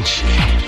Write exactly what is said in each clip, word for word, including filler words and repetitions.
چی؟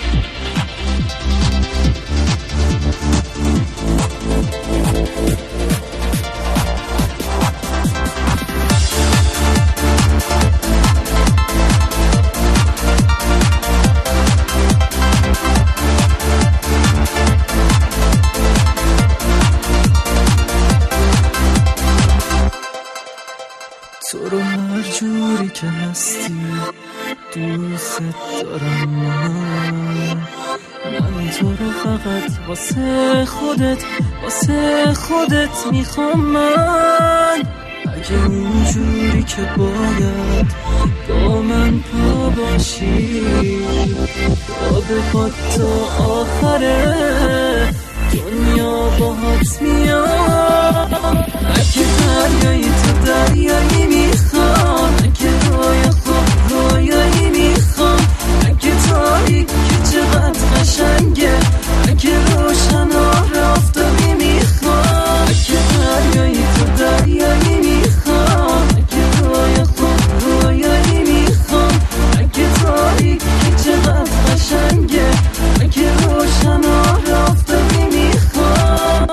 تو رو هر جوری که هستی دوست دارم من من تو رو فقط واسه خودت واسه خودت میخوام من اگه اونجوری که باید با من پا باشی با بخواد تا آخره دنیا باهات میام اگه دریایی تو دریایی میخوام اگه روی خوب رویایی میخوام اگه تاریک که چقدر قشنگه اگه روشن آفتابی میخوام اگه دریایی تو دریایی میخوام اگه روی خوب رویایی میخوام اگه تاریک که چقدر قشنگه اگه روشن آفتابی میخوام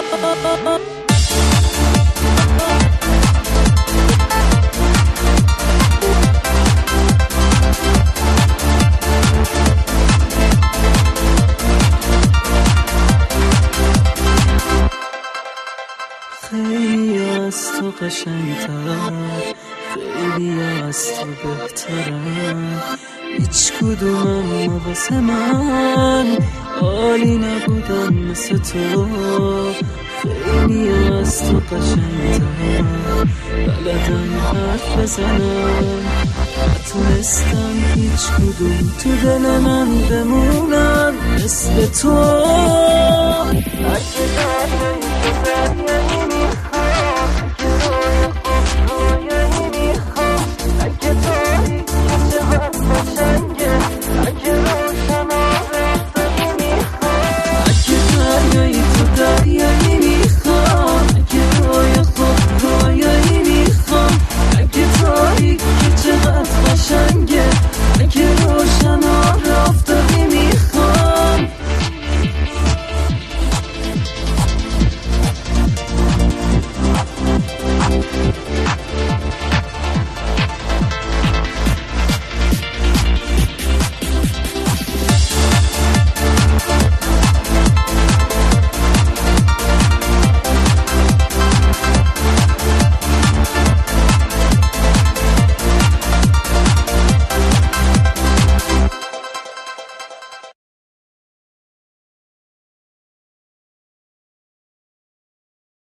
خیلی از تو قشنگتر خیلی از تو بهترم هیچ کدومم واسه من عالی نبودن مثل تو خیلی از تو قشنگتر بلدن حرف بزنم نتونستم هیچ کدوم تو دل من بمونم مثل تو